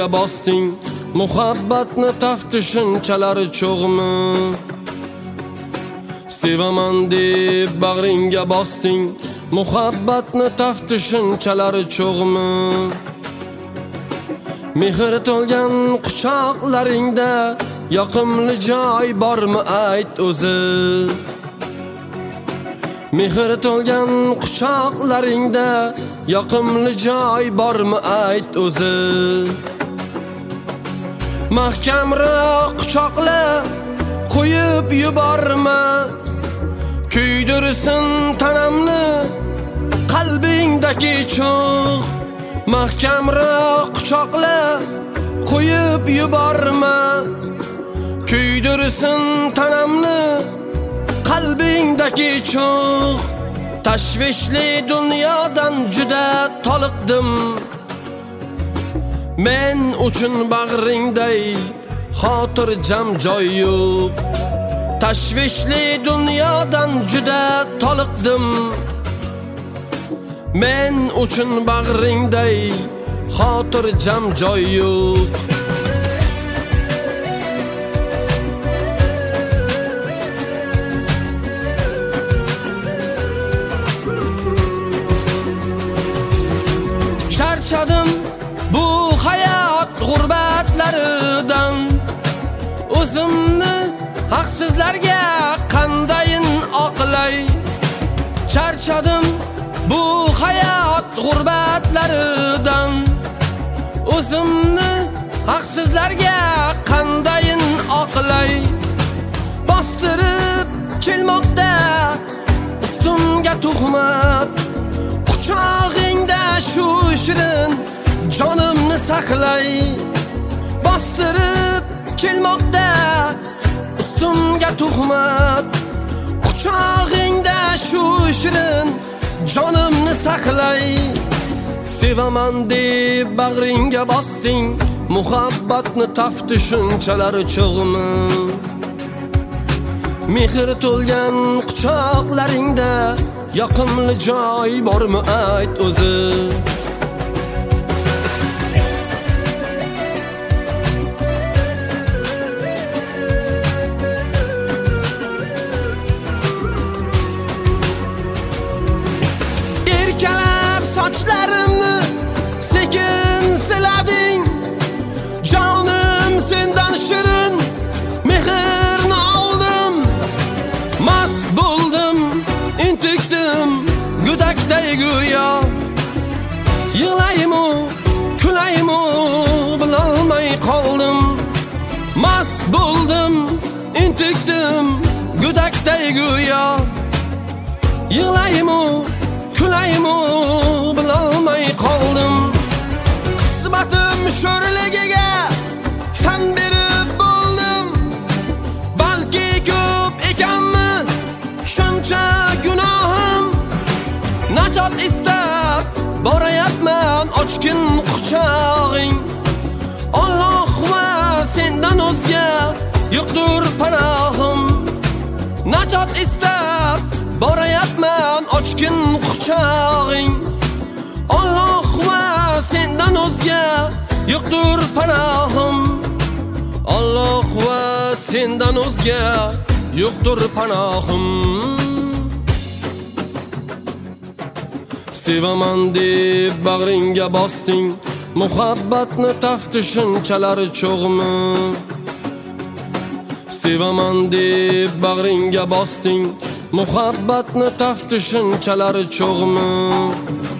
bag'ringga bosding, muhabbatni taftishinchalari cho'g'mi? Sevaman deb bag'ringga bosding, muhabbatni taftishinchalari cho'g'mi? Mehr to'lgan quchoqlaringda yoqimli joy bormi ayt o'zi? Mehr to'lgan quchoqlaringda yoqimli joy bormi ayt o'zi? Mahkamroq quchoqla, qo'yib yuborma, kuydirsin tanamni qalbingdagi cho'g'. Mahkamroq quchoqla, qo'yib yuborma, kuydirsin tanamni qalbingdagi cho'g'. Tashvishli dunyodan juda toliqdim, men uchun bag'ringday xotirjam joy yo'q. Tashvishli dunyodan juda toliqdim, men uchun bag'ringday xotirjam joy yo'q. Charchadim bu hayot g'urbatlaridan, o'zimni haqsizlarga qandayin oqlay. Charchadim bu hayot g'urbatlaridan, o'zimni haqsizlarga qandayin oqlay. Bostirib kelmoqda ustimga tuhmat, quchog'ingda shu shirin jonimni saqlay. Bostirib kelmoqda ustimga tuhmat, quchog'ingda shu shirin jonimni saqlay. Sevaman deb bag'ringga bosding, muhabbatni taftishinchalari cho'g'mi? Mehr to'lgan quchoqlaringda yoqimli joy bormi ayt o'zi? Sochlarimni sekin silading, jonim sendan shirin mehrni oldim. Mast bo'ldim, intikdim go'dakday go'yo. Yig'laymu, kulaymu bilolmay qoldim. Mast bo'ldim, intikdim go'dakday go'yo. Yig'laymu, kulaymu bilolmay qoldim. Qismatim sho'rligiga tan berib bo'ldim. Balki ko'p ekanmi shuncha gunohim. Najot istab borayapman ochkin quchog'ing. Alloh va sendan o'zga yo'qdir panohim. Najot istab borayapman ochkin quchog'ing. Alloh va sendan o'zga yo'qdir panohim. Alloh va sendan o'zga yo'qdir panohim. Sevaman deb bag'ringga bosding, muhabbatni taftishinchalari cho'g'mi? Sevaman deb bag'ringga bosding, muhabbatni taftishinchalari cho'g'mi?